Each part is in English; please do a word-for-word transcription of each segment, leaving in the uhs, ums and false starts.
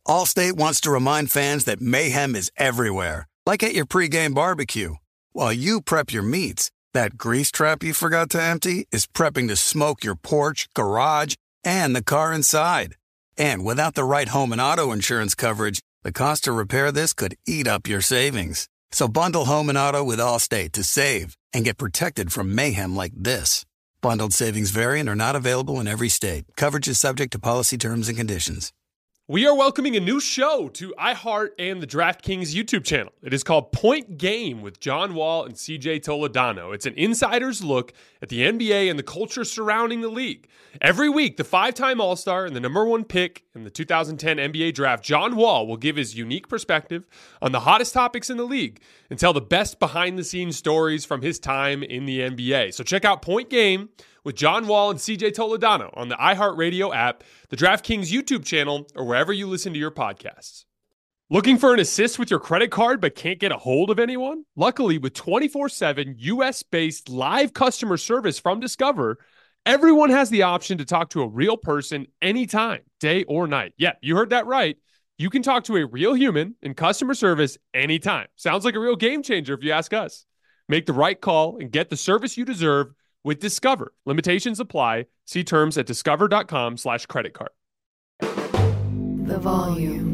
Allstate wants to remind fans that mayhem is everywhere, like at your pregame barbecue. While you prep your meats, that grease trap you forgot to empty is prepping to smoke your porch, garage, and the car inside. And without the right home and auto insurance coverage, the cost to repair this could eat up your savings. So bundle home and auto with Allstate to save and get protected from mayhem like this. Bundled savings vary and are not available in every state. Coverage is subject to policy terms and conditions. We are welcoming a new show to iHeart and the DraftKings YouTube channel. It is called Point Game with John Wall and C J Toledano. It's an insider's look at the N B A and the culture surrounding the league. Every week, the five-time All-Star and the number one pick in the two thousand ten N B A draft, John Wall, will give his unique perspective on the hottest topics in the league and tell the best behind-the-scenes stories from his time in the N B A. So check out Point Game with John Wall and C J Toledano on the iHeartRadio app, the DraftKings YouTube channel, or wherever you listen to your podcasts. Looking for an assist with your credit card but can't get a hold of anyone? Luckily, with twenty-four seven U S-based live customer service from Discover, everyone has the option to talk to a real person anytime, day or night. Yeah, you heard that right. You can talk to a real human in customer service anytime. Sounds like a real game changer if you ask us. Make the right call and get the service you deserve with Discover. Limitations apply. See terms at discover.com slash credit card. The volume.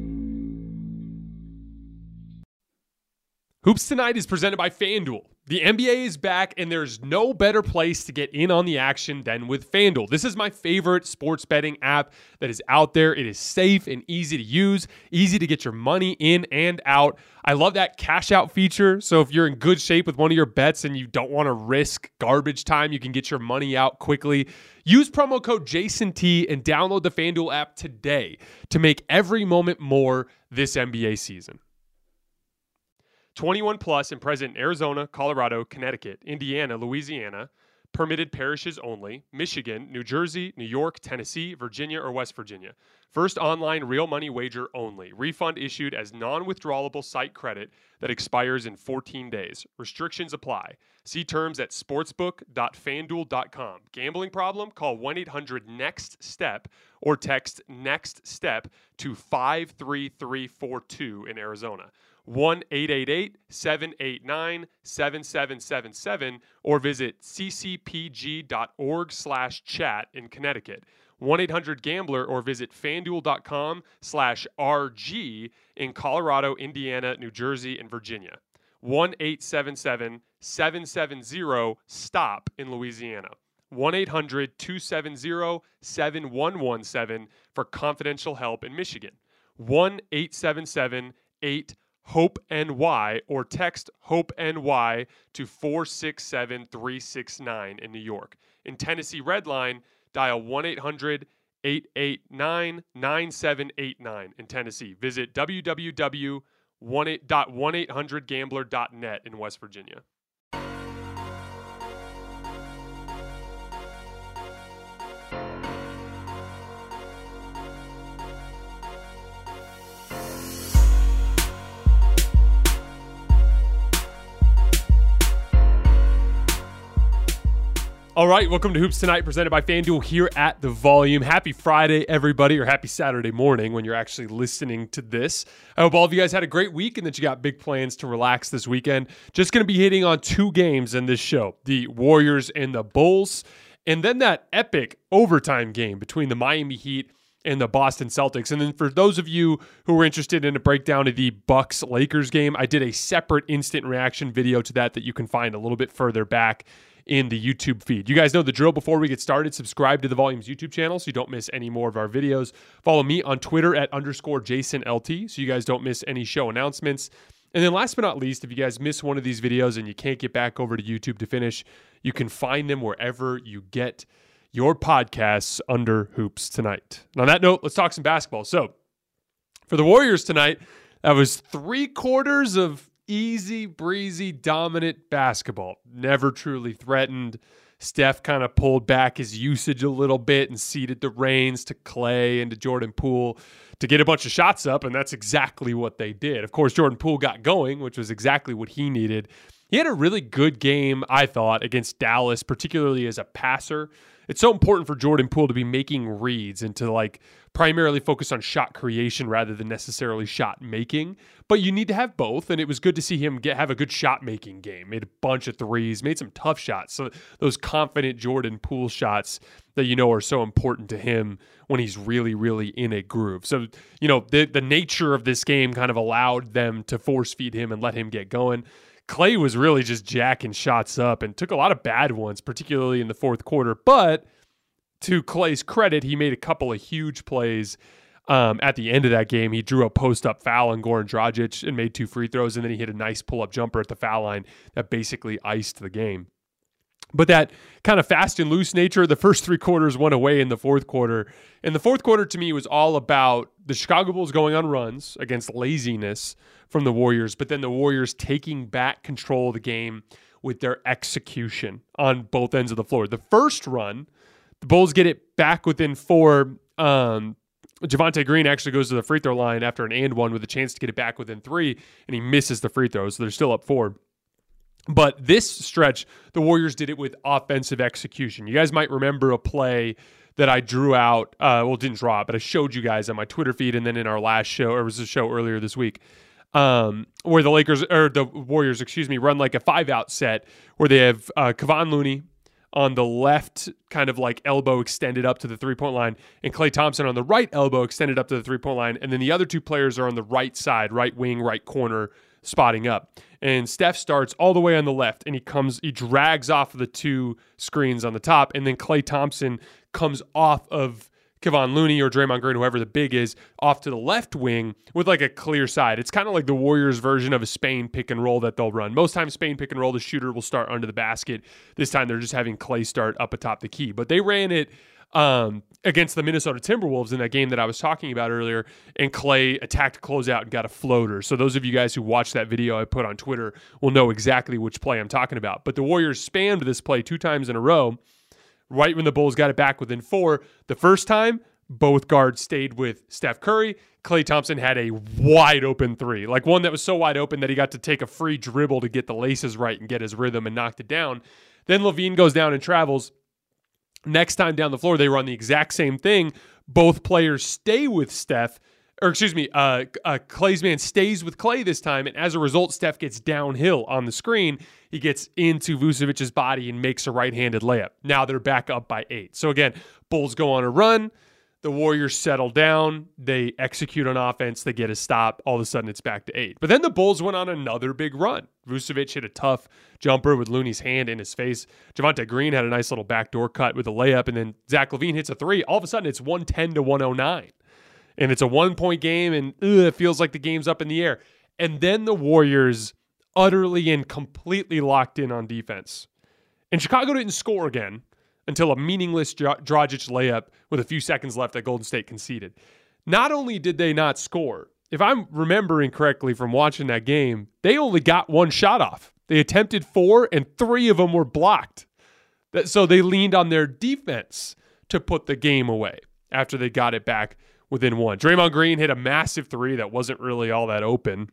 Hoops Tonight is presented by FanDuel. The N B A is back, and there's no better place to get in on the action than with FanDuel. This is my favorite sports betting app that is out there. It is safe and easy to use, easy to get your money in and out. I love that cash out feature. So if you're in good shape with one of your bets and you don't want to risk garbage time, you can get your money out quickly. Use promo code JASONT and download the FanDuel app today to make every moment more this N B A season. twenty-one plus and present in Arizona, Colorado, Connecticut, Indiana, Louisiana, permitted parishes only, Michigan, New Jersey, New York, Tennessee, Virginia, or West Virginia. First online real money wager only. Refund issued as non-withdrawable site credit that expires in fourteen days. Restrictions apply. See terms at sportsbook dot fanduel dot com. Gambling problem? Call one eight hundred next step or text NEXTSTEP to five three three four two in Arizona. one eight eight eight seven eight nine seven seven seven seven or visit ccpg.org slash chat in Connecticut. one eight hundred gambler or visit fanduel.com slash RG in Colorado, Indiana, New Jersey, and Virginia. one eight seven seven seven seven zero stop in Louisiana. one eight hundred two seven zero seven one one seven for confidential help in Michigan. one eight seven seven eight HOPE N Y or text HOPE N Y to four six seven three six nine in New York. In Tennessee Redline, dial one eight hundred eight eight nine nine seven eight nine in Tennessee. Visit w w w dot one eight hundred gambler dot net in West Virginia. All right, welcome to Hoops Tonight, presented by FanDuel here at The Volume. Happy Friday, everybody, or happy Saturday morning when you're actually listening to this. I hope all of you guys had a great week and that you got big plans to relax this weekend. Just going to be hitting on two games in this show, the Warriors and the Bulls, and then that epic overtime game between the Miami Heat and the Boston Celtics. And then for those of you who were interested in a breakdown of the Bucks-Lakers game, I did a separate instant reaction video to that that you can find a little bit further back in the YouTube feed. You guys know the drill. Before we get started, subscribe to the Volume's YouTube channel so you don't miss any more of our videos. Follow me on Twitter at underscore JasonLT so you guys don't miss any show announcements. And then last but not least, if you guys miss one of these videos and you can't get back over to YouTube to finish, you can find them wherever you get your podcasts under Hoops Tonight. And on that note, let's talk some basketball. So for the Warriors tonight, that was three quarters of easy breezy, dominant basketball. Never truly threatened. Steph kind of pulled back his usage a little bit and ceded the reins to Clay and to Jordan Poole to get a bunch of shots up, and that's exactly what they did. Of course, Jordan Poole got going, which was exactly what he needed. He had a really good game, I thought, against Dallas, particularly as a passer. it's so important for Jordan Poole to be making reads and to like primarily focus on shot creation rather than necessarily shot making. But you need to have both, and it was good to see him get have a good shot making game. Made a bunch of threes, made some tough shots. So those confident Jordan Poole shots that you know are so important to him when he's really, really in a groove. So, you know, the the nature of this game kind of allowed them to force feed him and let him get going. Klay was really just jacking shots up and took a lot of bad ones, particularly in the fourth quarter. But to Klay's credit, he made a couple of huge plays um, at the end of that game. He drew a post-up foul on Goran Dragic and made two free throws, and then he hit a nice pull-up jumper at the foul line that basically iced the game. But that kind of fast and loose nature, the first three quarters went away in the fourth quarter. And the fourth quarter, to me, was all about the Chicago Bulls going on runs against laziness from the Warriors, but then the Warriors taking back control of the game with their execution on both ends of the floor. The first run, the Bulls get it back within four. Um, Javonte Green actually goes to the free throw line after an and one with a chance to get it back within three, and he misses the free throws, so they're still up four. But this stretch, the Warriors did it with offensive execution. You guys might remember a play that I drew out, uh, well, didn't draw it, but I showed you guys on my Twitter feed and then in our last show, or it was a show earlier this week, um, where the Lakers, or the Warriors, excuse me, run like a five-out set where they have uh, Kevon Looney on the left kind of like elbow extended up to the three-point line, and Klay Thompson on the right elbow extended up to the three-point line, and then the other two players are on the right side, right wing, right corner, spotting up. And Steph starts all the way on the left, and he comes, he drags off of the two screens on the top, and then Klay Thompson comes off of Kevon Looney or Draymond Green, whoever the big is, off to the left wing with like a clear side. It's kind of like the Warriors version of a Spain pick and roll that they'll run. Most times Spain pick and roll, the shooter will start under the basket. This time they're just having Klay start up atop the key. But they ran it um, against the Minnesota Timberwolves in that game that I was talking about earlier, and Klay attacked closeout and got a floater. So those of you guys who watched that video I put on Twitter will know exactly which play I'm talking about. But the Warriors spammed this play two times in a row, right when the Bulls got it back within four. The first time, both guards stayed with Steph Curry. Klay Thompson had a wide open three, like one that was so wide open that he got to take a free dribble to get the laces right and get his rhythm and knocked it down. Then LaVine goes down and travels. Next time down the floor, they run the exact same thing. Both players stay with Steph, or excuse me, uh, uh, Klay's man stays with Klay this time, and as a result, Steph gets downhill on the screen. He gets into Vucevic's body and makes a right-handed layup. Now they're back up by eight. So again, Bulls go on a run. The Warriors settle down. They execute on offense. They get a stop. All of a sudden, it's back to eight. But then the Bulls went on another big run. Vucevic hit a tough jumper with Looney's hand in his face. Javonte Green had a nice little backdoor cut with a layup, and then Zach LaVine hits a three. All of a sudden, it's one ten to one oh nine. And it's a one-point game, and ugh, it feels like the game's up in the air. And then the Warriors utterly and completely locked in on defense. And Chicago didn't score again until a meaningless Dragic layup with a few seconds left that Golden State conceded. Not only did they not score, if I'm remembering correctly from watching that game, they only got one shot off. They attempted four, and three of them were blocked. So they leaned on their defense to put the game away after they got it back within one. Draymond Green hit a massive three that wasn't really all that open.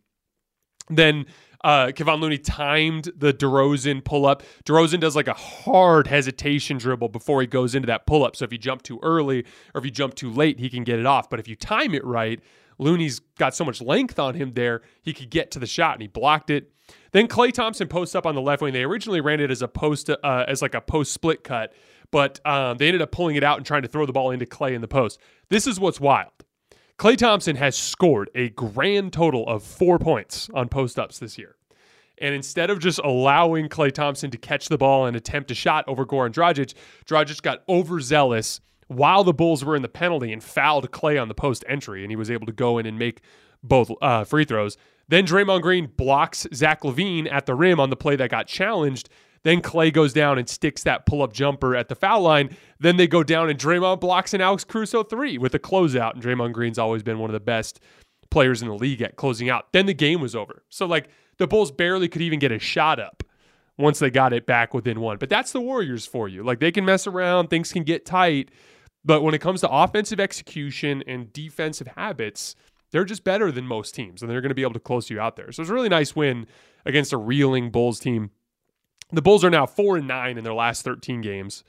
Then uh, Kevon Looney timed the DeRozan pull-up. DeRozan does like a hard hesitation dribble before he goes into that pull-up. So if you jump too early or if you jump too late, he can get it off. But if you time it right, Looney's got so much length on him there, he could get to the shot, and he blocked it. Then Klay Thompson posts up on the left wing. They originally ran it as a post, uh, as like a post split cut, but um, they ended up pulling it out and trying to throw the ball into Klay in the post. This is what's wild. Klay Thompson has scored a grand total of four points on post-ups this year. And instead of just allowing Klay Thompson to catch the ball and attempt a shot over Goran Dragic, Dragic got overzealous while the Bulls were in the penalty and fouled Klay on the post entry, and he was able to go in and make both uh, free throws. Then Draymond Green blocks Zach LaVine at the rim on the play that got challenged. Then Klay goes down and sticks that pull-up jumper at the foul line. Then they go down and Draymond blocks an Alex Caruso three with a closeout. And Draymond Green's always been one of the best players in the league at closing out. Then the game was over. So, like, the Bulls barely could even get a shot up once they got it back within one. But that's the Warriors for you. Like, they can mess around. Things can get tight. But when it comes to offensive execution and defensive habits, they're just better than most teams. And they're going to be able to close you out there. So it's a really nice win against a reeling Bulls team. The Bulls are now four and nine in their last thirteen games,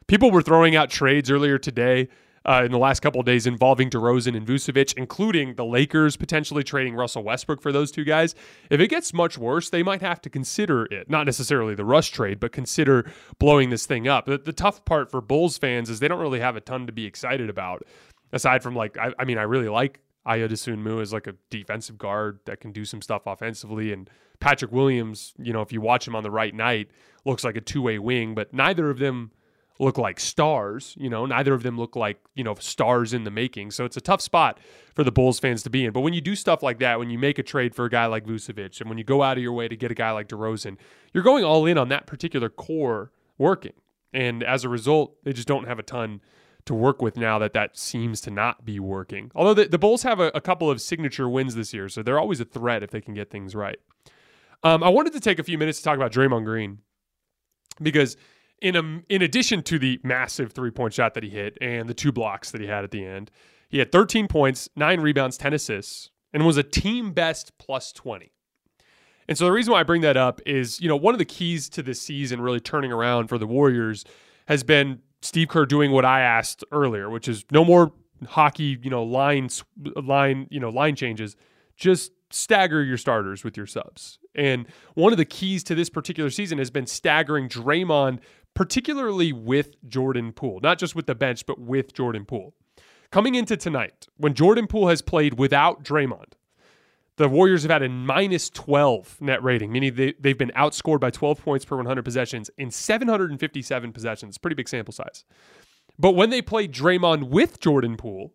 People were throwing out trades earlier today uh, in the last couple of days involving DeRozan and Vucevic, including the Lakers potentially trading Russell Westbrook for those two guys. If it gets much worse, they might have to consider it. Not necessarily the Russ trade, but consider blowing this thing up. The, the tough part for Bulls fans is they don't really have a ton to be excited about. Aside from, like, I, I mean, I really like Ayo Dosunmu as like a defensive guard that can do some stuff offensively. And Patrick Williams, you know, if you watch him on the right night, looks like a two-way wing, but neither of them look like stars. You know, neither of them look like, you know, stars in the making. So it's a tough spot for the Bulls fans to be in. But when you do stuff like that, when you make a trade for a guy like Vucevic, and when you go out of your way to get a guy like DeRozan, you're going all in on that particular core working. And as a result, they just don't have a ton to work with now that that seems to not be working. Although the, the Bulls have a, a couple of signature wins this year, so they're always a threat if they can get things right. Um, I wanted to take a few minutes to talk about Draymond Green because in a, in addition to the massive three-point shot that he hit and the two blocks that he had at the end, he had thirteen points, nine rebounds, ten assists, and was a team best plus twenty. And so the reason why I bring that up is, you know, one of the keys to this season really turning around for the Warriors has been Steve Kerr doing what I asked earlier, which is no more hockey, you know, line, line, you know, line changes. Just stagger your starters with your subs. And one of the keys to this particular season has been staggering Draymond, particularly with Jordan Poole, not just with the bench, but with Jordan Poole. Coming into tonight, when Jordan Poole has played without Draymond, the Warriors have had a minus twelve net rating, meaning they, they've been outscored by twelve points per one hundred possessions in seven hundred fifty-seven possessions. Pretty big sample size. But when they play Draymond with Jordan Poole,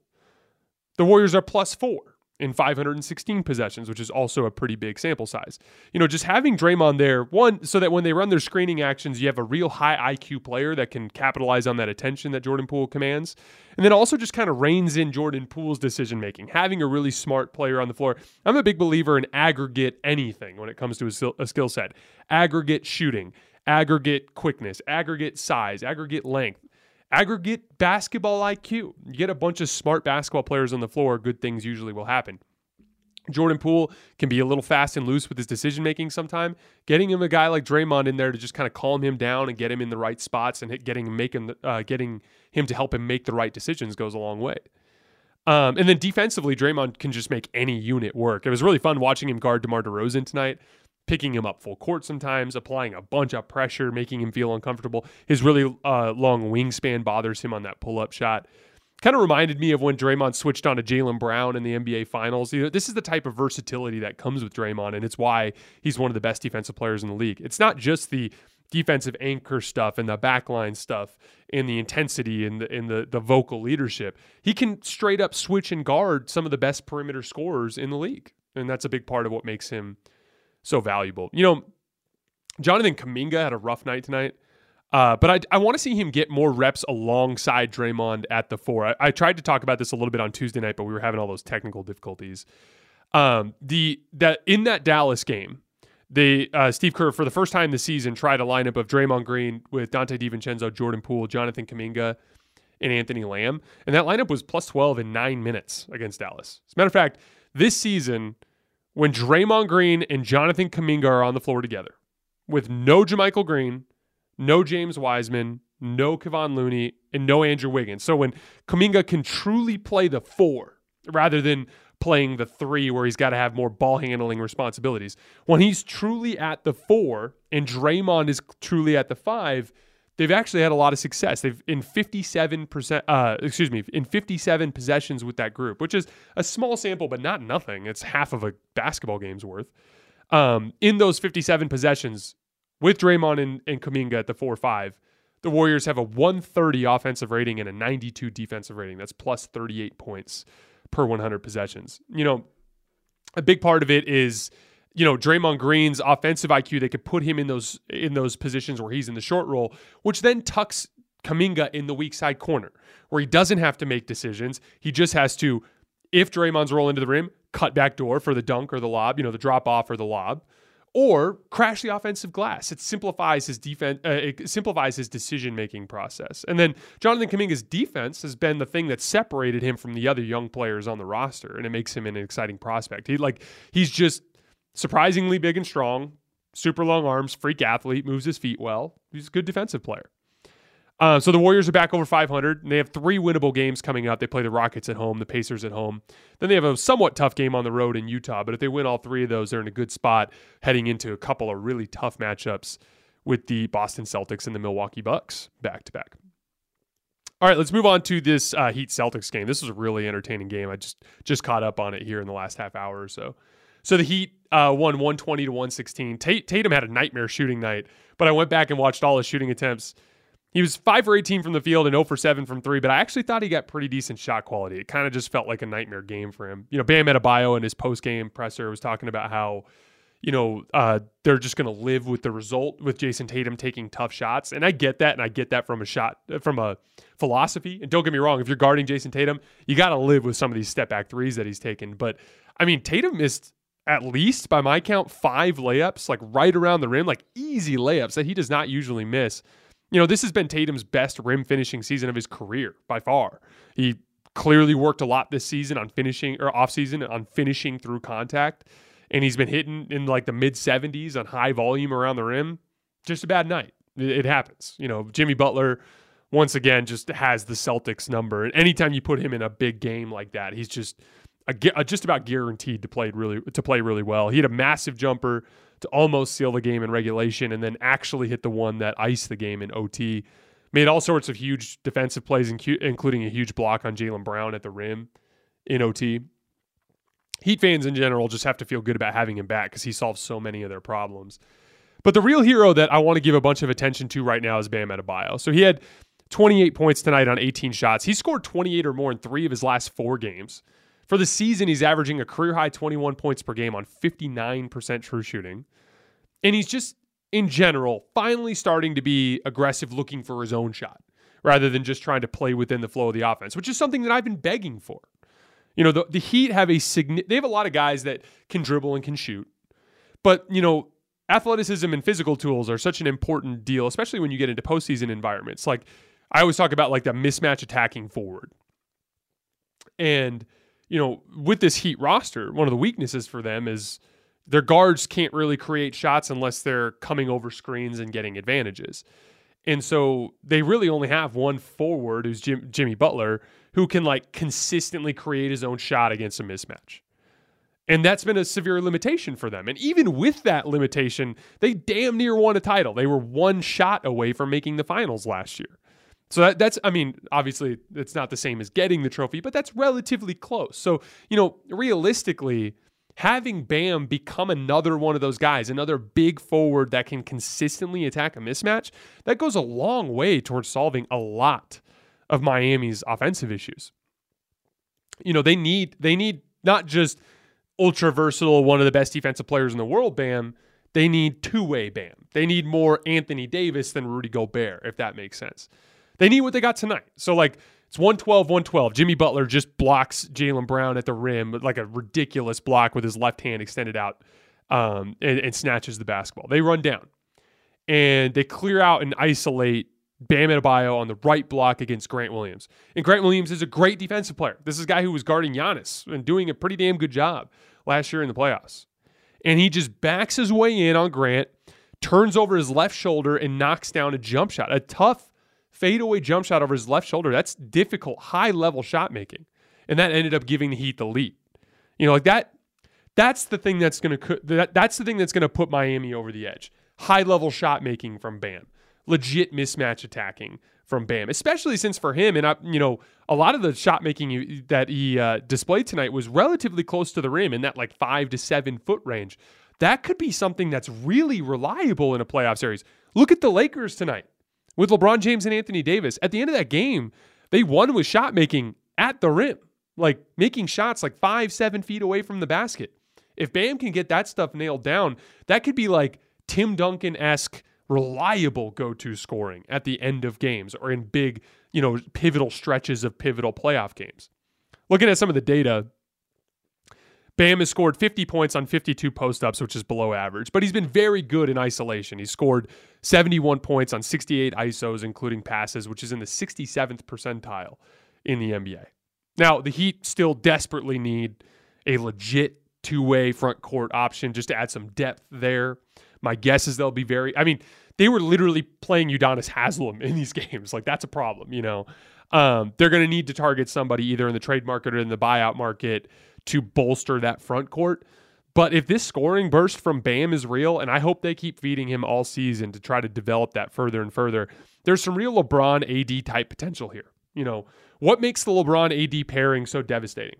the Warriors are plus four in five hundred sixteen possessions, which is also a pretty big sample size. You know, just having Draymond there, one, so that when they run their screening actions, you have a real high I Q player that can capitalize on that attention that Jordan Poole commands. And then also just kind of reins in Jordan Poole's decision-making, having a really smart player on the floor. I'm a big believer in aggregate anything when it comes to a skill, a skill set. Aggregate shooting, aggregate quickness, aggregate size, aggregate length, aggregate basketball I Q. You get a bunch of smart basketball players on the floor, good things usually will happen. Jordan Poole can be a little fast and loose with his decision-making sometime. Getting him a guy like Draymond in there to just kind of calm him down and get him in the right spots and hit, getting, making, uh, getting him to help him make the right decisions goes a long way. Um, and then defensively, Draymond can just make any unit work. It was really fun watching him guard DeMar DeRozan tonight, picking him up full court sometimes, applying a bunch of pressure, making him feel uncomfortable. His really uh, long wingspan bothers him on that pull-up shot. Kind of reminded me of when Draymond switched on to Jaylen Brown in the N B A Finals. You know, this is the type of versatility that comes with Draymond, and it's why he's one of the best defensive players in the league. It's not just the defensive anchor stuff and the backline stuff and the intensity and the, and the, the vocal leadership. He can straight up switch and guard some of the best perimeter scorers in the league, and that's a big part of what makes him so valuable. You know, Jonathan Kuminga had a rough night tonight. Uh, but I, I want to see him get more reps alongside Draymond at the four. I, I tried to talk about this a little bit on Tuesday night, but we were having all those technical difficulties. Um, the that in that Dallas game, the uh, Steve Kerr for the first time this season tried a lineup of Draymond Green with Dante DiVincenzo, Jordan Poole, Jonathan Kuminga, and Anthony Lamb, and that lineup was plus twelve in nine minutes against Dallas. As a matter of fact, this season, when Draymond Green and Jonathan Kuminga are on the floor together, with no JaMychal Green, no James Wiseman, no Kevon Looney, and no Andrew Wiggins. So when Kuminga can truly play the four rather than playing the three where he's got to have more ball handling responsibilities, when he's truly at the four and Draymond is truly at the five, they've actually had a lot of success. They've in fifty-seven percent, uh, excuse me, in fifty-seven possessions with that group, which is a small sample, but not nothing. It's half of a basketball game's worth. Um, in those fifty-seven possessions, with Draymond and, and Kuminga at the four five, the Warriors have a one thirty offensive rating and a ninety-two defensive rating. That's plus thirty-eight points per one hundred possessions. You know, a big part of it is, you know, Draymond Green's offensive I Q. They could put him in those in those positions where he's in the short roll, which then tucks Kuminga in the weak side corner, where he doesn't have to make decisions. He just has to, if Draymond's rolling to the rim, cut back door for the dunk or the lob, you know, the drop off or the lob, or crash the offensive glass. It simplifies his defense. Uh, it simplifies his decision-making process. And then Jonathan Kuminga's defense has been the thing that separated him from the other young players on the roster, and it makes him an exciting prospect. He like he's just surprisingly big and strong, super long arms, freak athlete, moves his feet well. He's a good defensive player. Uh, so the Warriors are back over five hundred, and they have three winnable games coming up. They play the Rockets at home, the Pacers at home. Then they have a somewhat tough game on the road in Utah, but if they win all three of those, they're in a good spot heading into a couple of really tough matchups with the Boston Celtics and the Milwaukee Bucks back-to-back. All right, let's move on to this uh, Heat-Celtics game. This was a really entertaining game. I just just caught up on it here in the last half hour or so. So the Heat uh, won one twenty to one sixteen. Tate, Tatum had a nightmare shooting night, but I went back and watched all his shooting attempts. He was five for eighteen from the field and zero for seven from three, but I actually thought he got pretty decent shot quality. It kind of just felt like a nightmare game for him. You know, Bam Adebayo in his post-game presser was talking about how, you know, uh, they're just going to live with the result with Jason Tatum taking tough shots. And I get that, and I get that from a shot, from a philosophy. And don't get me wrong, if you're guarding Jason Tatum, you got to live with some of these step-back threes that he's taken. But, I mean, Tatum missed at least, by my count, five layups, like right around the rim, like easy layups that he does not usually miss. You know, this has been Tatum's best rim finishing season of his career by far. He clearly worked a lot this season on finishing, or off season on finishing through contact. And he's been hitting in like the mid seventies on high volume around the rim. Just a bad night. It, it happens. You know, Jimmy Butler, once again, just has the Celtics number. And anytime you put him in a big game like that, he's just a, a, just about guaranteed to play really to play really well. He had a massive jumper to almost seal the game in regulation, and then actually hit the one that iced the game in O T. Made all sorts of huge defensive plays, including a huge block on Jaylen Brown at the rim in O T. Heat fans in general just have to feel good about having him back because he solves so many of their problems. But the real hero that I want to give a bunch of attention to right now is Bam Adebayo. So he had twenty-eight points tonight on eighteen shots. He scored twenty-eight or more in three of his last four games. For the season, he's averaging a career-high twenty-one points per game on fifty-nine percent true shooting. And he's just, in general, finally starting to be aggressive looking for his own shot rather than just trying to play within the flow of the offense, which is something that I've been begging for. You know, the, the Heat have a signi- they have a lot of guys that can dribble and can shoot. But, you know, athleticism and physical tools are such an important deal, especially when you get into postseason environments. Like, I always talk about, like, the mismatch attacking forward. And, you know, with this Heat roster, one of the weaknesses for them is their guards can't really create shots unless they're coming over screens and getting advantages. And so they really only have one forward, who's Jim, Jimmy Butler, who can like consistently create his own shot against a mismatch. And that's been a severe limitation for them. And even with that limitation, they damn near won a title. They were one shot away from making the finals last year. So that, that's, I mean, obviously it's not the same as getting the trophy, but that's relatively close. So, you know, realistically, having Bam become another one of those guys, another big forward that can consistently attack a mismatch, that goes a long way towards solving a lot of Miami's offensive issues. You know, they need they need not just ultra versatile, one of the best defensive players in the world, Bam. They need two-way Bam. They need more Anthony Davis than Rudy Gobert, if that makes sense. They need what they got tonight. So, like, it's one twelve, one twelve. Jimmy Butler just blocks Jaylen Brown at the rim, like a ridiculous block with his left hand extended out, um, and, and snatches the basketball. They run down, and they clear out and isolate Bam Adebayo on the right block against Grant Williams. And Grant Williams is a great defensive player. This is a guy who was guarding Giannis and doing a pretty damn good job last year in the playoffs. And he just backs his way in on Grant, turns over his left shoulder, and knocks down a jump shot, a tough fadeaway jump shot over his left shoulder. That's difficult, high-level shot making. And that ended up giving the Heat the lead. You know, like that, that's the thing that's going to that, that's the thing that's going to put Miami over the edge. High-level shot making from Bam. Legit mismatch attacking from Bam, especially since for him, and I, you know, a lot of the shot making that he uh, displayed tonight was relatively close to the rim in that like five to seven foot range. That could be something that's really reliable in a playoff series. Look at the Lakers tonight with LeBron James and Anthony Davis. At the end of that game, they won with shot making at the rim, like making shots like five, seven feet away from the basket. If Bam can get that stuff nailed down, that could be like Tim Duncan-esque reliable go-to scoring at the end of games or in big, you know, pivotal stretches of pivotal playoff games. Looking at some of the data, Bam has scored fifty points on fifty-two post-ups, which is below average, but he's been very good in isolation. He scored seventy-one points on sixty-eight I S Os, including passes, which is in the sixty-seventh percentile in the N B A. Now, the Heat still desperately need a legit two-way front court option just to add some depth there. My guess is they'll be very, I mean, they were literally playing Udonis Haslem in these games. Like, that's a problem, you know. Um, they're going to need to target somebody either in the trade market or in the buyout market to bolster that front court. But if this scoring burst from Bam is real, and I hope they keep feeding him all season to try to develop that further and further, there's some real LeBron A D type potential here. You know, what makes the LeBron A D pairing so devastating?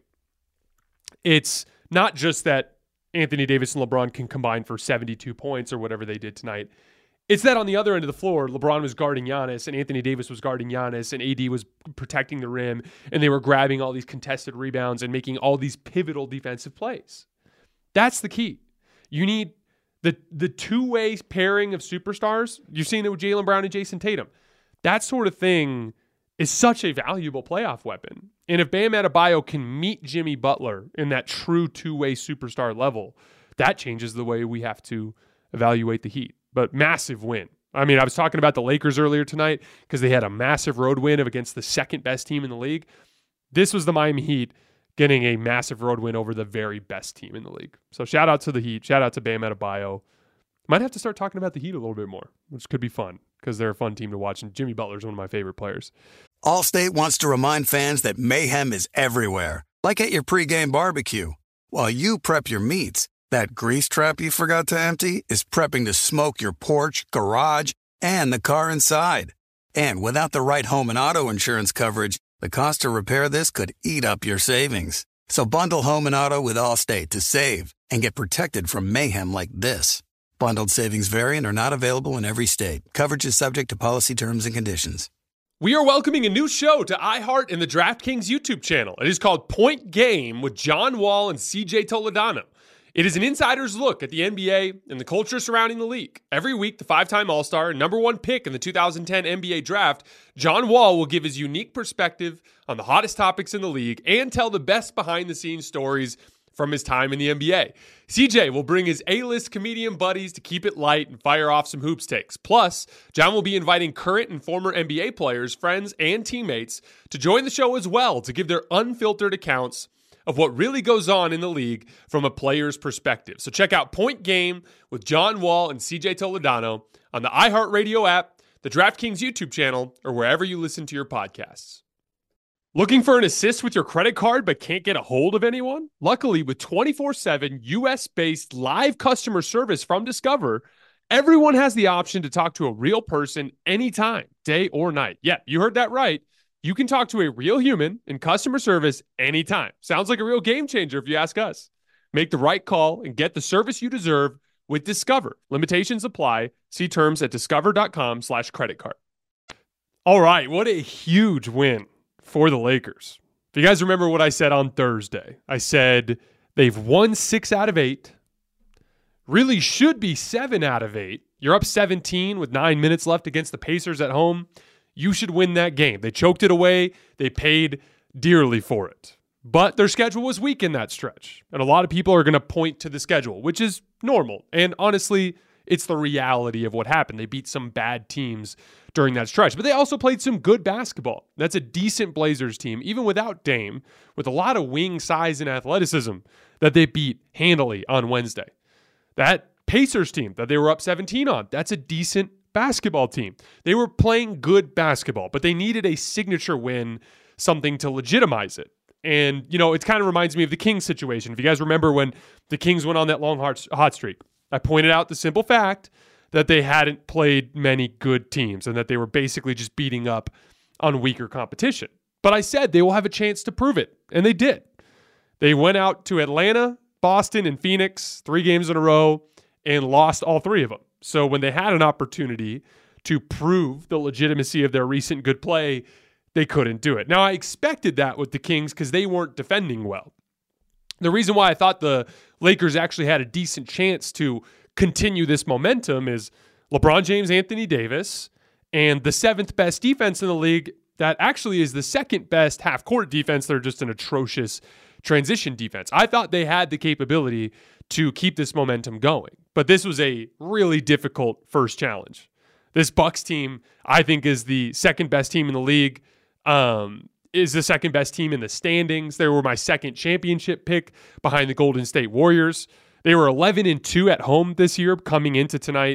It's not just that Anthony Davis and LeBron can combine for seventy-two points or whatever they did tonight. It's that on the other end of the floor, LeBron was guarding Giannis and Anthony Davis was guarding Giannis and A D was protecting the rim and they were grabbing all these contested rebounds and making all these pivotal defensive plays. That's the key. You need the the two-way pairing of superstars. You've seen it with Jaylen Brown and Jason Tatum. That sort of thing is such a valuable playoff weapon. And if Bam Adebayo can meet Jimmy Butler in that true two-way superstar level, that changes the way we have to evaluate the Heat. But massive win. I mean, I was talking about the Lakers earlier tonight because they had a massive road win against the second best team in the league. This was the Miami Heat getting a massive road win over the very best team in the league. So shout out to the Heat. Shout out to Bam Adebayo. Might have to start talking about the Heat a little bit more, which could be fun because they're a fun team to watch. And Jimmy Butler is one of my favorite players. Allstate wants to remind fans that mayhem is everywhere, like at your pregame barbecue. While you prep your meats, that grease trap you forgot to empty is prepping to smoke your porch, garage, and the car inside. And without the right home and auto insurance coverage, the cost to repair this could eat up your savings. So bundle home and auto with Allstate to save and get protected from mayhem like this. Bundled savings variant are not available in every state. Coverage is subject to policy terms and conditions. We are welcoming a new show to iHeart and the DraftKings YouTube channel. It is called Point Game with John Wall and C J Toledano. It is an insider's look at the N B A and the culture surrounding the league. Every week, the five-time All-Star and number one pick in the two thousand ten N B A draft, John Wall will give his unique perspective on the hottest topics in the league and tell the best behind-the-scenes stories from his time in the N B A. C J will bring his A-list comedian buddies to keep it light and fire off some hoops takes. Plus, John will be inviting current and former N B A players, friends, and teammates to join the show as well to give their unfiltered accounts of what really goes on in the league from a player's perspective. So check out Point Game with John Wall and C J Toledano on the iHeartRadio app, the DraftKings YouTube channel, or wherever you listen to your podcasts. Looking for an assist with your credit card but can't get a hold of anyone? Luckily, with twenty-four seven U S-based live customer service from Discover, everyone has the option to talk to a real person anytime, day or night. Yeah, you heard that right. You can talk to a real human in customer service anytime. Sounds like a real game changer if you ask us. Make the right call and get the service you deserve with Discover. Limitations apply. See terms at discover.com slash credit card. All right, what a huge win for the Lakers. If you guys remember what I said on Thursday, I said they've won six out of eight. Really should be seven out of eight. You're up seventeen with nine minutes left against the Pacers at home. You should win that game. They choked it away. They paid dearly for it. But their schedule was weak in that stretch. And a lot of people are going to point to the schedule, which is normal. And honestly, it's the reality of what happened. They beat some bad teams during that stretch. But they also played some good basketball. That's a decent Blazers team, even without Dame, with a lot of wing size and athleticism that they beat handily on Wednesday. That Pacers team that they were up seventeen on, that's a decent basketball team. They were playing good basketball, but they needed a signature win, something to legitimize it. And, you know, it kind of reminds me of the Kings situation. If you guys remember when the Kings went on that long hot streak, I pointed out the simple fact that they hadn't played many good teams and that they were basically just beating up on weaker competition. But I said they will have a chance to prove it, and they did. They went out to Atlanta, Boston, and Phoenix three games in a row and lost all three of them. So when they had an opportunity to prove the legitimacy of their recent good play, they couldn't do it. Now, I expected that with the Kings because they weren't defending well. The reason why I thought the Lakers actually had a decent chance to continue this momentum is LeBron James, Anthony Davis, and the seventh best defense in the league that actually is the second best half-court defense. They're just an atrocious transition defense. I thought they had the capability to keep this momentum going. But this was a really difficult first challenge. This Bucks team, I think, is the second best team in the league, um, is the second best team in the standings. They were my second championship pick behind the Golden State Warriors. They were eleven and two at home this year coming into tonight.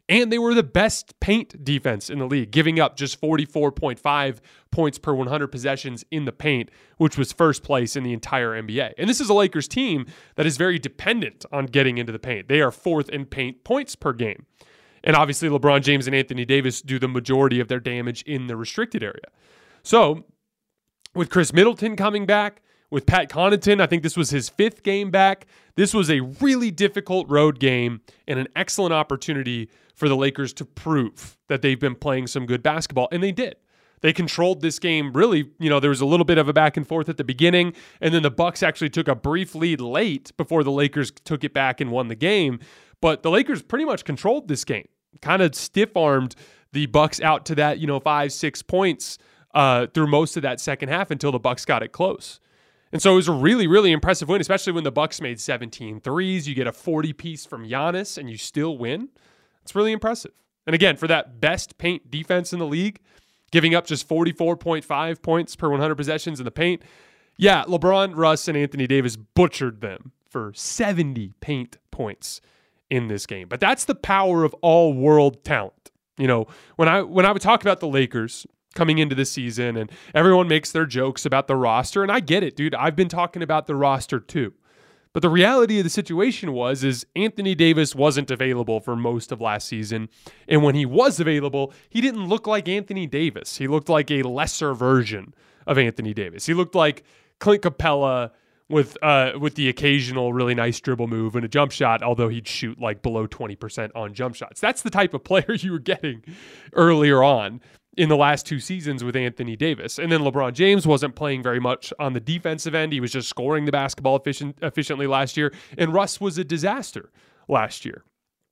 And they were the best paint defense in the league, giving up just forty-four point five points per one hundred possessions in the paint, which was first place in the entire N B A. And this is a Lakers team that is very dependent on getting into the paint. They are fourth in paint points per game. And obviously LeBron James and Anthony Davis do the majority of their damage in the restricted area. So with Chris Middleton coming back, with Pat Connaughton, I think this was his fifth game back. This was a really difficult road game and an excellent opportunity for the Lakers to prove that they've been playing some good basketball, and they did. They controlled this game really. You know, there was a little bit of a back and forth at the beginning, and then the Bucks actually took a brief lead late before the Lakers took it back and won the game. But the Lakers pretty much controlled this game, kind of stiff-armed the Bucks out to that, you know, five, six points uh, through most of that second half until the Bucks got it close. And so it was a really, really impressive win, especially when the Bucks made seventeen threes. You get a forty-piece from Giannis, and you still win. It's really impressive. And again, for that best paint defense in the league, giving up just forty-four point five points per one hundred possessions in the paint, yeah, LeBron, Russ, and Anthony Davis butchered them for seventy paint points in this game. But that's the power of all-world talent. You know, when I when I would talk about the Lakers coming into the season, and everyone makes their jokes about the roster, and I get it, dude. I've been talking about the roster too. But the reality of the situation was is Anthony Davis wasn't available for most of last season. And when he was available, he didn't look like Anthony Davis. He looked like a lesser version of Anthony Davis. He looked like Clint Capella with uh, with the occasional really nice dribble move and a jump shot, although he'd shoot like below twenty percent on jump shots. That's the type of player you were getting earlier on in the last two seasons with Anthony Davis. And then LeBron James wasn't playing very much on the defensive end. He was just scoring the basketball efficient, efficiently last year. And Russ was a disaster last year.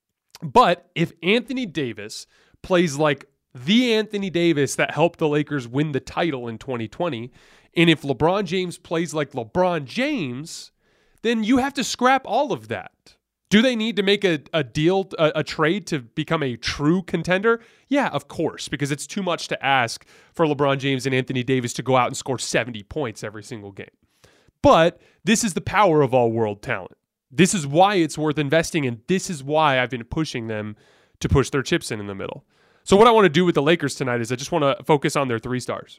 But if Anthony Davis plays like the Anthony Davis that helped the Lakers win the title in twenty twenty, and if LeBron James plays like LeBron James, then you have to scrap all of that. Do they need to make a, a deal, a, a trade to become a true contender? Yeah, of course, because it's too much to ask for LeBron James and Anthony Davis to go out and score seventy points every single game. But this is the power of all-world talent. This is why it's worth investing, and this is why I've been pushing them to push their chips in in the middle. So what I want to do with the Lakers tonight is I just want to focus on their three stars.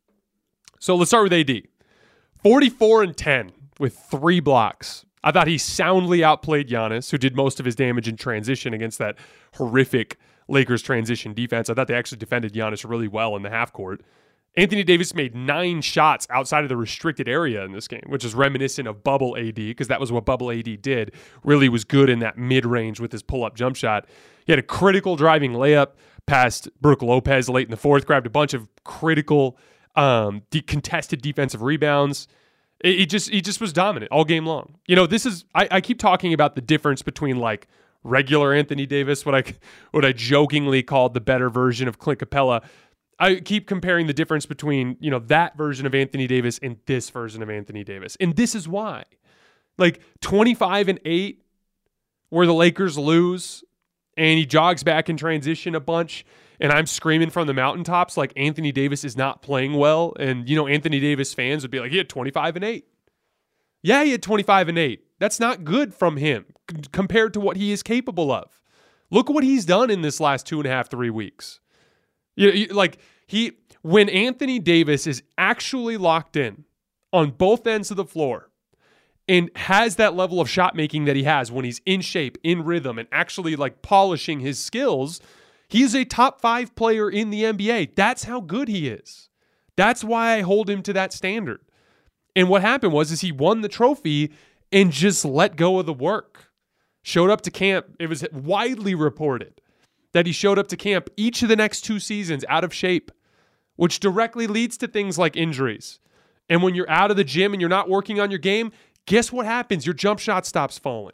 So let's start with A D. forty-four and ten with three blocks. I thought he soundly outplayed Giannis, who did most of his damage in transition against that horrific Lakers transition defense. I thought they actually defended Giannis really well in the half court. Anthony Davis made nine shots outside of the restricted area in this game, which is reminiscent of bubble A D, because that was what bubble A D did. Really was good in that mid-range with his pull-up jump shot. He had a critical driving layup past Brook Lopez late in the fourth, grabbed a bunch of critical um, de- contested defensive rebounds. He just he just was dominant all game long. You know, this is I, I keep talking about the difference between like regular Anthony Davis, what I what I jokingly called the better version of Clint Capella. I keep comparing the difference between, you know, that version of Anthony Davis and this version of Anthony Davis. And this is why. Like twenty-five and eight, where the Lakers lose, and he jogs back in transition a bunch, and I'm screaming from the mountaintops like Anthony Davis is not playing well. And, you know, Anthony Davis fans would be like, he had twenty-five and eight. Yeah, he had twenty-five and eight. That's not good from him c- compared to what he is capable of. Look what he's done in this last two and a half, three weeks. You, you, like, he, when Anthony Davis is actually locked in on both ends of the floor and has that level of shot making that he has when he's in shape, in rhythm, and actually like polishing his skills, he's a top five player in the N B A. That's how good he is. That's why I hold him to that standard. And what happened was is he won the trophy and just let go of the work. Showed up to camp. It was widely reported that he showed up to camp each of the next two seasons out of shape, which directly leads to things like injuries. And when you're out of the gym and you're not working on your game, guess what happens? Your jump shot stops falling.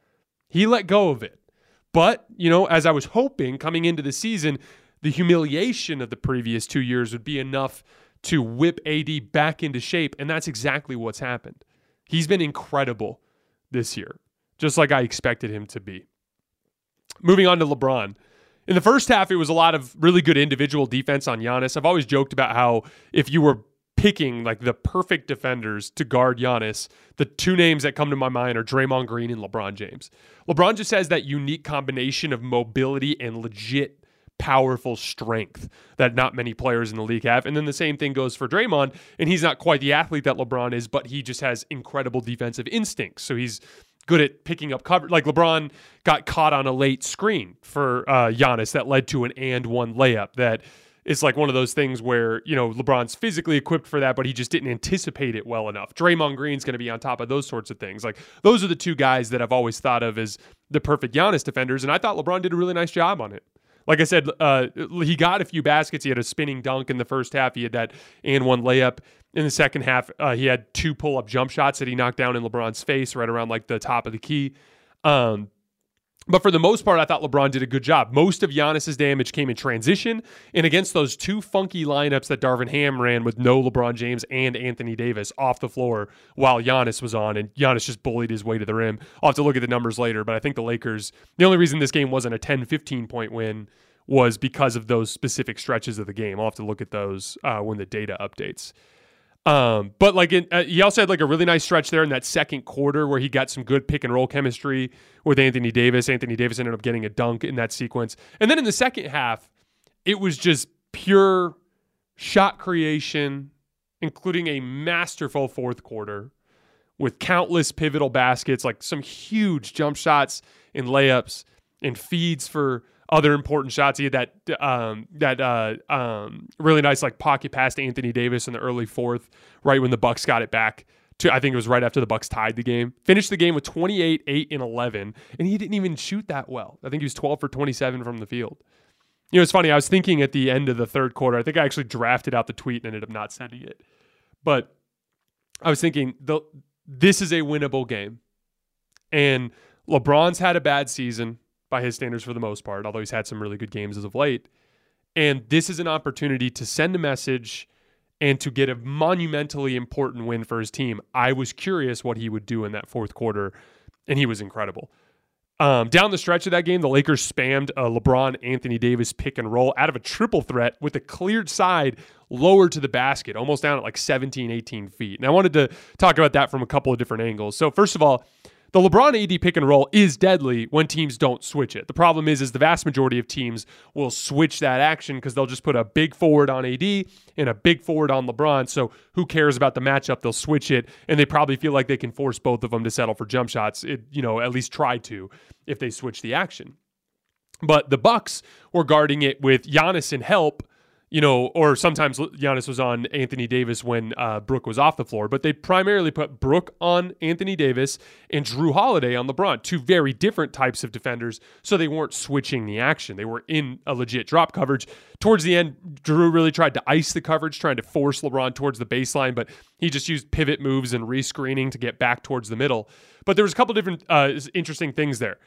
He let go of it. But, you know, as I was hoping coming into the season, the humiliation of the previous two years would be enough to whip A D back into shape, and that's exactly what's happened. He's been incredible this year, just like I expected him to be. Moving on to LeBron. In the first half, it was a lot of really good individual defense on Giannis. I've always joked about how if you were picking like the perfect defenders to guard Giannis, the two names that come to my mind are Draymond Green and LeBron James. LeBron just has that unique combination of mobility and legit powerful strength that not many players in the league have. And then the same thing goes for Draymond, and he's not quite the athlete that LeBron is, but he just has incredible defensive instincts. So he's good at picking up cover. Like LeBron got caught on a late screen for uh, Giannis that led to an and one layup that is like one of those things where, you know, LeBron's physically equipped for that, but he just didn't anticipate it well enough. Draymond Green's going to be on top of those sorts of things. Like those are the two guys that I've always thought of as the perfect Giannis defenders, and I thought LeBron did a really nice job on it. Like I said, uh, he got a few baskets. He had a spinning dunk in the first half. He had that and one layup. In the second half, uh, he had two pull-up jump shots that he knocked down in LeBron's face right around like the top of the key. Um, but for the most part, I thought LeBron did a good job. Most of Giannis's damage came in transition and against those two funky lineups that Darvin Ham ran with no LeBron James and Anthony Davis off the floor while Giannis was on, and Giannis just bullied his way to the rim. I'll have to look at the numbers later, but I think the Lakers, the only reason this game wasn't a ten, fifteen point win was because of those specific stretches of the game. I'll have to look at those uh, when the data updates. Um, but like in, uh, he also had like a really nice stretch there in that second quarter where he got some good pick and roll chemistry with Anthony Davis. Anthony Davis ended up getting a dunk in that sequence. And then in the second half, it was just pure shot creation, including a masterful fourth quarter with countless pivotal baskets, like some huge jump shots and layups and feeds for other important shots. He had that um, that uh, um, really nice like pocket pass to Anthony Davis in the early fourth, right when the Bucks got it back. To I think it was right after the Bucks tied the game. Finished the game with twenty-eight, eight, and eleven, and he didn't even shoot that well. I think he was twelve for twenty-seven from the field. You know, it's funny. I was thinking at the end of the third quarter, I think I actually drafted out the tweet and ended up not sending it. But I was thinking, the, this is a winnable game. And LeBron's had a bad season by his standards for the most part, although he's had some really good games as of late. And this is an opportunity to send a message and to get a monumentally important win for his team. I was curious what he would do in that fourth quarter, and he was incredible. Um, down the stretch of that game, the Lakers spammed a LeBron, Anthony Davis pick and roll out of a triple threat with a cleared side lower to the basket, almost down at like seventeen, eighteen feet. And I wanted to talk about that from a couple of different angles. So first of all, the LeBron A D pick and roll is deadly when teams don't switch it. The problem is, is the vast majority of teams will switch that action because they'll just put a big forward on A D and a big forward on LeBron. So who cares about the matchup? They'll switch it, and they probably feel like they can force both of them to settle for jump shots. It, you know, at least try to if they switch the action. But the Bucks were guarding it with Giannis in help. You know, or sometimes Giannis was on Anthony Davis when uh, Brook was off the floor, but they primarily put Brook on Anthony Davis and Jrue Holiday on LeBron, two very different types of defenders, so they weren't switching the action. They were in a legit drop coverage. Towards the end, Jrue really tried to ice the coverage, trying to force LeBron towards the baseline, but he just used pivot moves and rescreening to get back towards the middle. But there was a couple different uh, interesting things there.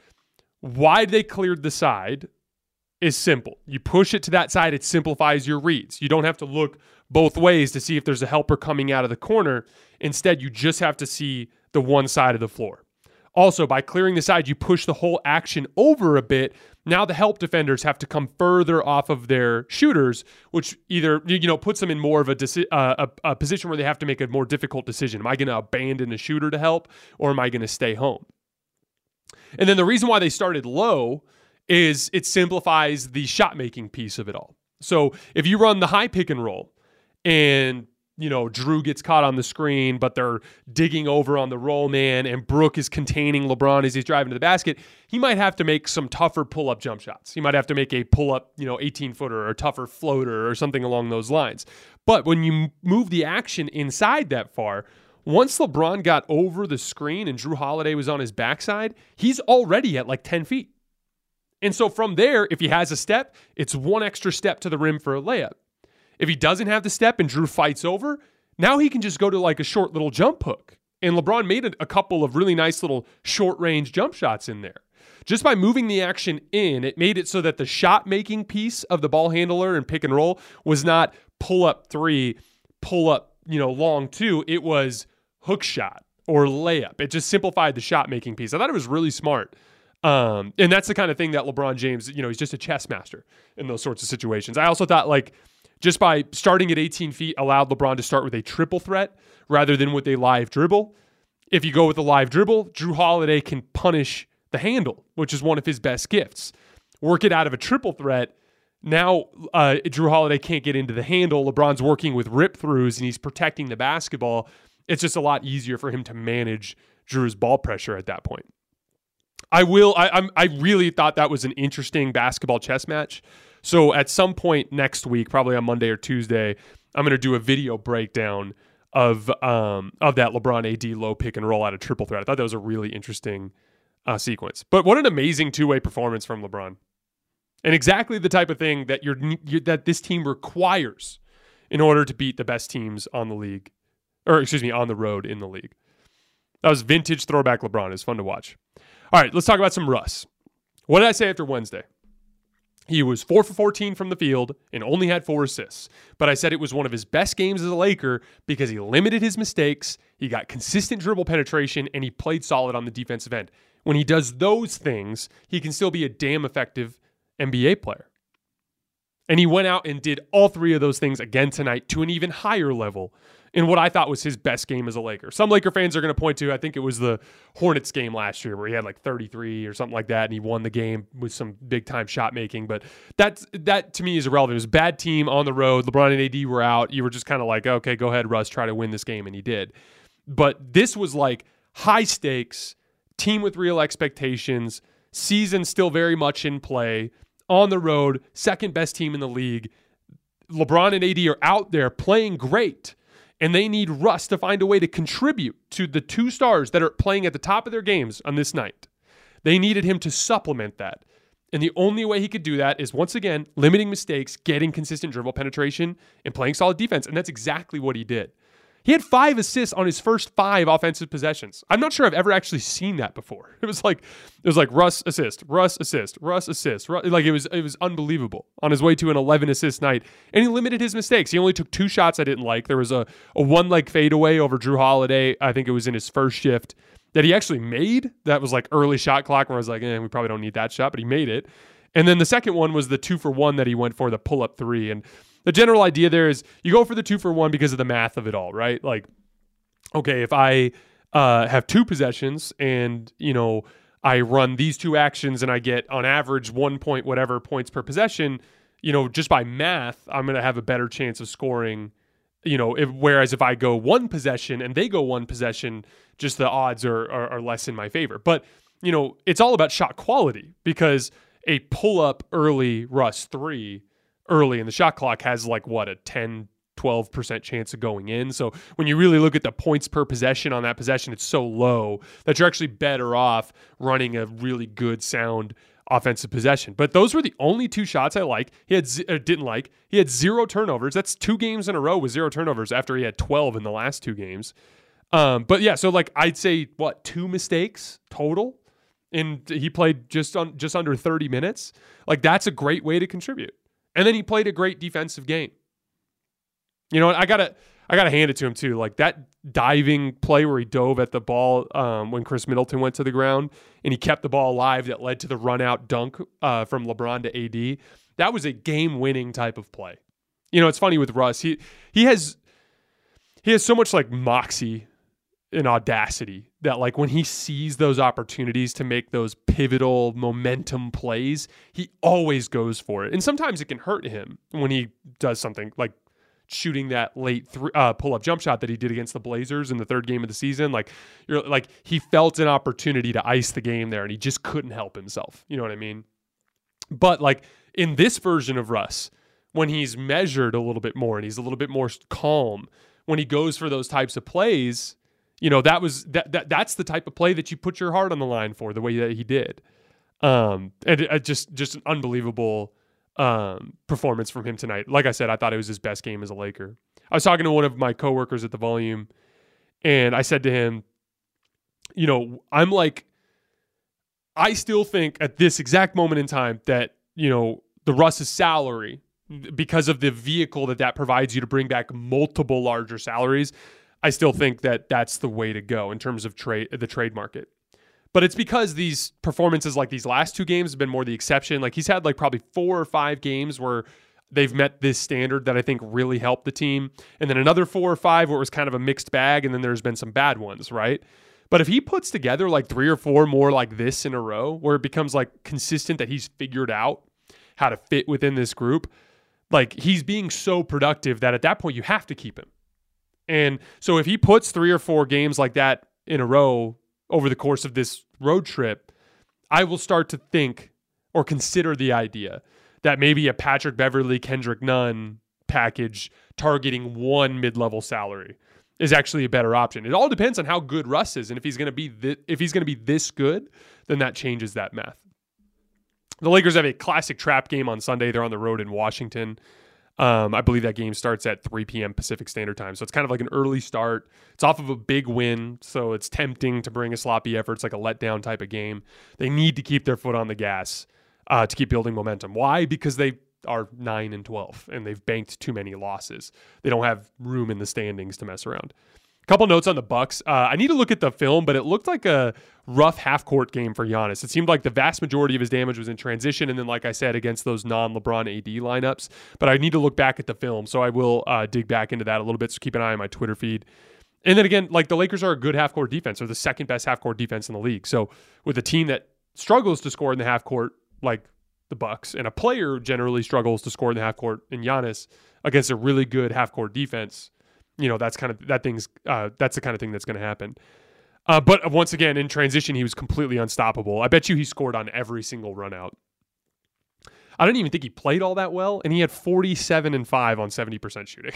Why they cleared the side is simple. You push it to that side, it simplifies your reads. You don't have to look both ways to see if there's a helper coming out of the corner. Instead, you just have to see the one side of the floor. Also, by clearing the side, you push the whole action over a bit. Now the help defenders have to come further off of their shooters, which either, you know, puts them in more of a, deci- uh, a, a position where they have to make a more difficult decision. Am I going to abandon a shooter to help, or am I going to stay home? And then the reason why they started low is it simplifies the shot-making piece of it all. So if you run the high pick and roll and, you know, Jrue gets caught on the screen, but they're digging over on the roll man and Brook is containing LeBron as he's driving to the basket, he might have to make some tougher pull-up jump shots. He might have to make a pull-up, you know, eighteen-footer or a tougher floater or something along those lines. But when you move the action inside that far, once LeBron got over the screen and Jrue Holiday was on his backside, he's already at like ten feet. And so from there, if he has a step, it's one extra step to the rim for a layup. If he doesn't have the step and Jrue fights over, now he can just go to like a short little jump hook. And LeBron made a, a couple of really nice little short-range jump shots in there. Just by moving the action in, it made it so that the shot-making piece of the ball handler and pick and roll was not pull-up three, pull-up, you know, long two. It was hook shot or layup. It just simplified the shot-making piece. I thought it was really smart. Um, and that's the kind of thing that LeBron James, you know, he's just a chess master in those sorts of situations. I also thought like just by starting at eighteen feet, allowed LeBron to start with a triple threat rather than with a live dribble. If you go with a live dribble, Jrue Holiday can punish the handle, which is one of his best gifts. Work it out of a triple threat. Now, uh, Jrue Holiday can't get into the handle. LeBron's working with rip-throughs, and he's protecting the basketball. It's just a lot easier for him to manage Jrue's ball pressure at that point. I will. I, I'm. I really thought that was an interesting basketball chess match. So at some point next week, probably on Monday or Tuesday, I'm going to do a video breakdown of um of that LeBron A D low pick and roll out of triple threat. I thought that was a really interesting uh, sequence. But what an amazing two-way performance from LeBron, and exactly the type of thing that you're, you're that this team requires in order to beat the best teams on the league, or excuse me, on the road in the league. That was vintage throwback LeBron. It's fun to watch. All right, let's talk about some Russ. What did I say after Wednesday? He was four for fourteen from the field and only had four assists. But I said it was one of his best games as a Laker because he limited his mistakes, he got consistent dribble penetration, and he played solid on the defensive end. When he does those things, he can still be a damn effective N B A player. And he went out and did all three of those things again tonight to an even higher level in what I thought was his best game as a Laker. Some Laker fans are going to point to, I think it was the Hornets game last year where he had like thirty-three or something like that, and he won the game with some big-time shot making. But that, that to me is irrelevant. It was a bad team on the road. LeBron and A D were out. You were just kind of like, okay, go ahead, Russ, try to win this game, and he did. But this was like high stakes, team with real expectations, season still very much in play, on the road, second best team in the league. LeBron and A D are out there playing great, and they need Russ to find a way to contribute to the two stars that are playing at the top of their games on this night. They needed him to supplement that. And the only way he could do that is, once again, limiting mistakes, getting consistent dribble penetration, and playing solid defense. And that's exactly what he did. He had five assists on his first five offensive possessions. I'm not sure I've ever actually seen that before. It was like it was like Russ assist, Russ assist, Russ assist. Russ, like it was it was unbelievable on his way to an eleven assist night. And he limited his mistakes. He only took two shots I didn't like. There was a, a one leg fadeaway over Jrue Holiday. I think it was in his first shift that he actually made. That was like early shot clock where I was like, eh, we probably don't need that shot, but he made it. And then the second one was the two for one that he went for, the pull up three. And the general idea there is you go for the two for one because of the math of it all, right? Like, okay, if I uh, have two possessions and, you know, I run these two actions and I get on average one point whatever points per possession, you know, just by math, I'm going to have a better chance of scoring, you know, if, whereas if I go one possession and they go one possession, just the odds are, are, are less in my favor. But, you know, it's all about shot quality because a pull-up early Russ three early in the shot clock has like, what, a ten, twelve percent chance of going in. So when you really look at the points per possession on that possession, it's so low that you're actually better off running a really good, sound offensive possession. But those were the only two shots I like. He had uh, didn't like. He had zero turnovers. That's two games in a row with zero turnovers after he had twelve in the last two games. Um, but yeah, so like I'd say, what, two mistakes total? And he played just on just under thirty minutes. Like that's a great way to contribute. And then he played a great defensive game. You know, I gotta I gotta hand it to him too. Like that diving play where he dove at the ball um, when Chris Middleton went to the ground and he kept the ball alive that led to the run out dunk uh, from LeBron to A D. That was a game winning type of play. You know, it's funny with Russ. He he has he has so much like moxie and audacity that like when he sees those opportunities to make those pivotal momentum plays, he always goes for it. And sometimes it can hurt him when he does something like shooting that late th- uh, pull-up jump shot that he did against the Blazers in the third game of the season. Like, you're like he felt an opportunity to ice the game there and he just couldn't help himself. You know what I mean? But like in this version of Russ, when he's measured a little bit more and he's a little bit more calm, when he goes for those types of plays, you know, that was that, that that's the type of play that you put your heart on the line for, the way that he did. Um, and it, it just just an unbelievable um, performance from him tonight. Like I said, I thought it was his best game as a Laker. I was talking to one of my coworkers at the Volume, and I said to him, you know, I'm like, I still think at this exact moment in time that, you know, the Russ's salary, because of the vehicle that that provides you to bring back multiple larger salaries, I still think that that's the way to go in terms of trade, the trade market. But it's because these performances like these last two games have been more the exception. Like he's had like probably four or five games where they've met this standard that I think really helped the team. And then another four or five where it was kind of a mixed bag, and then there's been some bad ones, right? But if he puts together like three or four more like this in a row, where it becomes like consistent that he's figured out how to fit within this group, like he's being so productive that at that point you have to keep him. And so if he puts three or four games like that in a row over the course of this road trip, I will start to think or consider the idea that maybe a Patrick Beverley, Kendrick Nunn package targeting one mid-level salary is actually a better option. It all depends on how good Russ is, and if he's going to be th- if he's going to be this good, then that changes that math. The Lakers have a classic trap game on Sunday. They're on the road in Washington. Um, I believe that game starts at three p.m. Pacific Standard Time, so it's kind of like an early start. It's off of a big win, so it's tempting to bring a sloppy effort. It's like a letdown type of game. They need to keep their foot on the gas uh, to keep building momentum. Why? Because they are nine and twelve, and they've banked too many losses. They don't have room in the standings to mess around. A couple notes on the Bucks. Uh, I need to look at the film, but it looked like a rough half-court game for Giannis. It seemed like the vast majority of his damage was in transition, and then, like I said, against those non-LeBron A D lineups. But I need to look back at the film, so I will uh, dig back into that a little bit, so keep an eye on my Twitter feed. And then again, like the Lakers are a good half-court defense. They're the second-best half-court defense in the league. So with a team that struggles to score in the half-court, like the Bucks, and a player generally struggles to score in the half court in Giannis against a really good half court defense, you know, that's kind of that thing's uh, that's the kind of thing that's going to happen. Uh, but once again, in transition, he was completely unstoppable. I bet you he scored on every single run out. I don't even think he played all that well, and he had forty-seven and five on seventy percent shooting.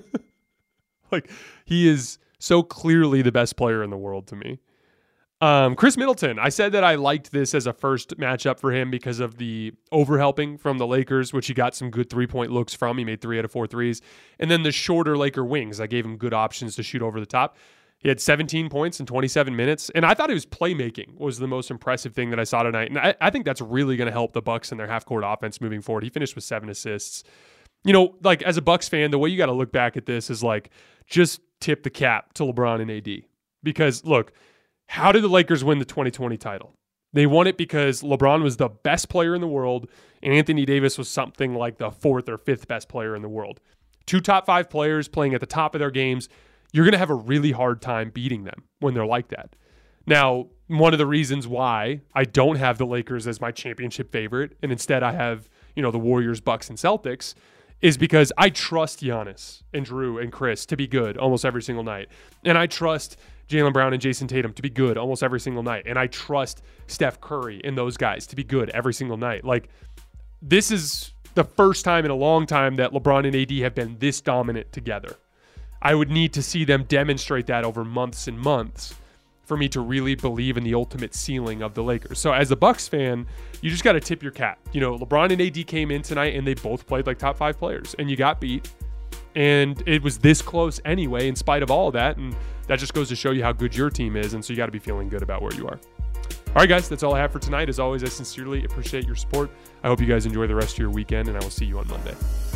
Like, he is so clearly the best player in the world to me. Um, Chris Middleton, I said that I liked this as a first matchup for him because of the overhelping from the Lakers, which he got some good three-point looks from. He made three out of four threes. And then the shorter Laker wings, I gave him good options to shoot over the top. He had seventeen points in twenty-seven minutes, and I thought his playmaking was the most impressive thing that I saw tonight. And I, I think that's really going to help the Bucks in their half-court offense moving forward. He finished with seven assists. You know, like as a Bucks fan, the way you got to look back at this is like just tip the cap to LeBron and A D. Because look, how did the Lakers win the twenty twenty title? They won it because LeBron was the best player in the world, and Anthony Davis was something like the fourth or fifth best player in the world. Two top five players playing at the top of their games. You're going to have a really hard time beating them when they're like that. Now, one of the reasons why I don't have the Lakers as my championship favorite, and instead I have, you know, the Warriors, Bucks, and Celtics, is because I trust Giannis and Drew and Chris to be good almost every single night. And I trust Jaylen Brown and Jason Tatum to be good almost every single night. And I trust Steph Curry and those guys to be good every single night. Like, this is the first time in a long time that LeBron and A D have been this dominant together. I would need to see them demonstrate that over months and months for me to really believe in the ultimate ceiling of the Lakers. So as a Bucks fan, you just got to tip your cap. You know, LeBron and A D came in tonight and they both played like top five players, and you got beat. And it was this close anyway, in spite of all of that. And that just goes to show you how good your team is. And so you got to be feeling good about where you are. All right, guys, that's all I have for tonight. As always, I sincerely appreciate your support. I hope you guys enjoy the rest of your weekend, and I will see you on Monday.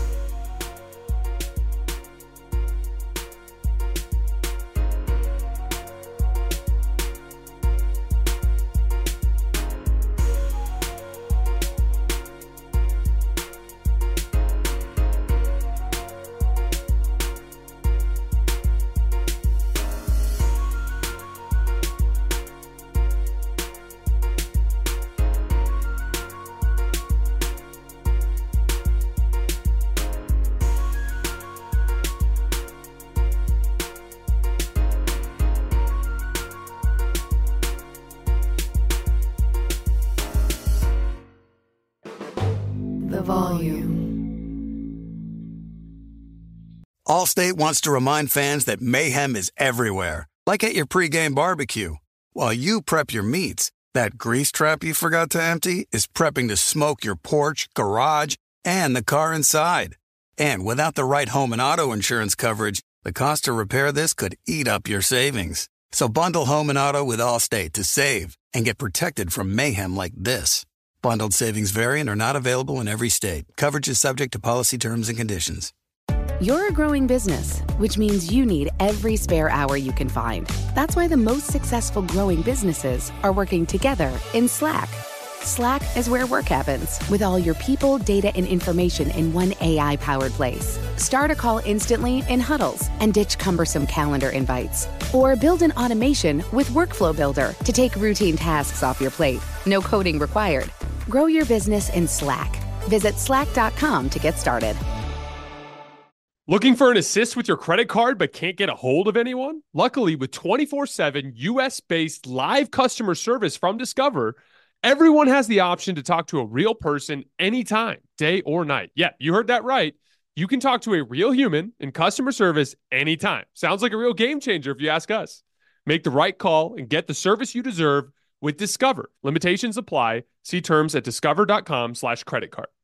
Volume. Allstate wants to remind fans that mayhem is everywhere, like at your pregame barbecue. While you prep your meats, that grease trap you forgot to empty is prepping to smoke your porch, garage, and the car inside. And without the right home and auto insurance coverage, the cost to repair this could eat up your savings. So bundle home and auto with Allstate to save and get protected from mayhem like this. Bundled savings vary and are not available in every state. Coverage is subject to policy terms and conditions. You're a growing business, which means you need every spare hour you can find. That's why the most successful growing businesses are working together in Slack. Slack is where work happens, with all your people, data, and information in one A I-powered place. Start a call instantly in huddles and ditch cumbersome calendar invites. Or build an automation with Workflow Builder to take routine tasks off your plate. No coding required. Grow your business in Slack. Visit slack dot com to get started. Looking for an assist with your credit card but can't get a hold of anyone? Luckily, with twenty-four seven U S-based live customer service from Discover, everyone has the option to talk to a real person anytime, day or night. Yeah, you heard that right. You can talk to a real human in customer service anytime. Sounds like a real game changer if you ask us. Make the right call and get the service you deserve with Discover. Limitations apply. See terms at discover.com slash credit card.